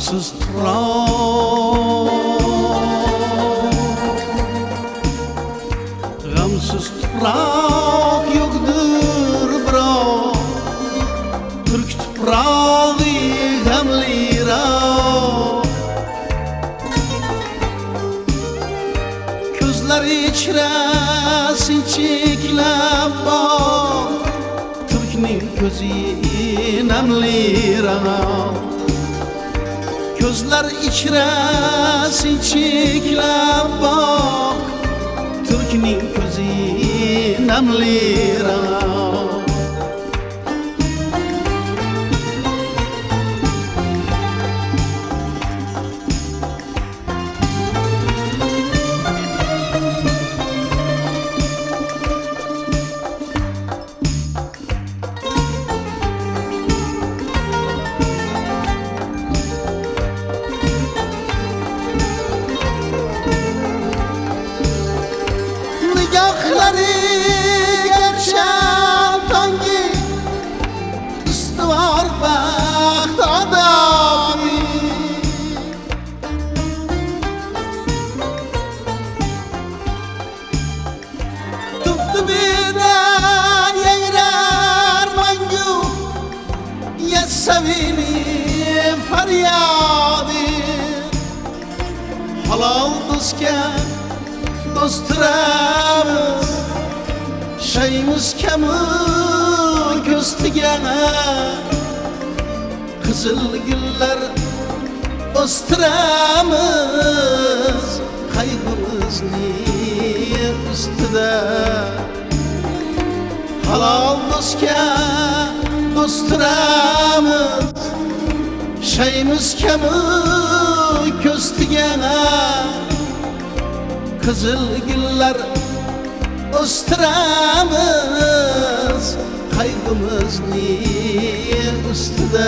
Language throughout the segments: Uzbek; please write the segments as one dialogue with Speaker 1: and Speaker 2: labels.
Speaker 1: Gamsız toprak yoktur biroq Türk tuprog'i g'amliroq Ko'zlar ichra sinchiklab boq Türkning ko'zi namliroq Ko'zlar ichra sinchiklab boq Türkning ko'zi namliroq Nigohlari gerçek tangi Üstüvar baxt adami Tuttu birden yayrar mangu Yessevini feryadi Halal dostken dostlarımız Şeyimiz kemi köstügene Kızıl güller dostlarımız Kaygımız niye üstüde Halal dostlarımız Şeyimiz kemi köstügene Kızıl güller dostlarımız Kaygımız niye üstüde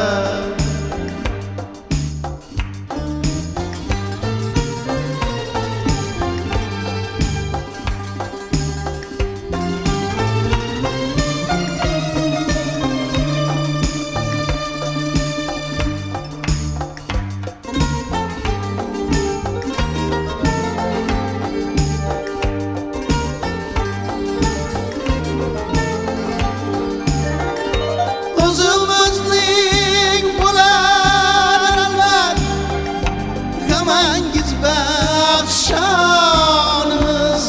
Speaker 1: Şanımız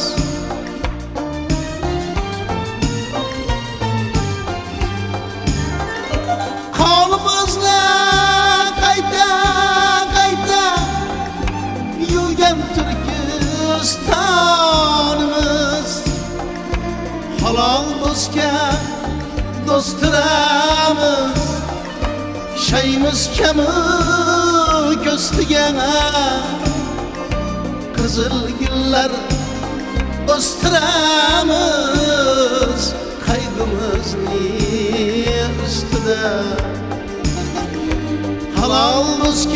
Speaker 1: Kanımızla kayda Yürgen Türkistanımız Halal dostken dostlarımız Şeyimiz kemi köstügene Kızıl güller dostlarımız Kaygımız niye üstüde Halal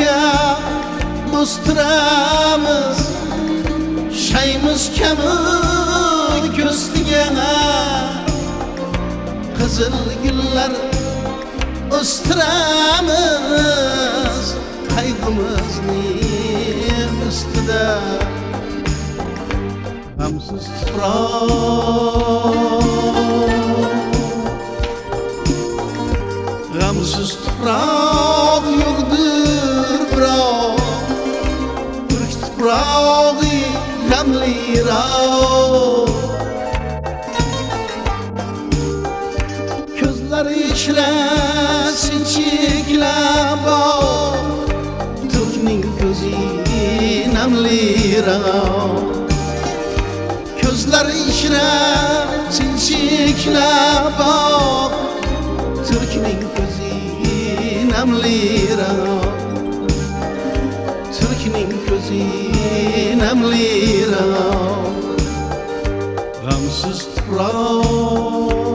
Speaker 1: dostlarımız Şeyimiz kemi köstügene Kızıl güller dostlarımız Kaygımız niye üstüde Gamsız toprak yoktur biroq Türk tuprog'i g'amliroq Ko'zlar ichra sinchiklab boq Türkning ko'zi namliroq Ko'zlar ichra sinchiklab boq Türkning ko'zi namliroq Türkning ko'zi namliroq Gamsız toprak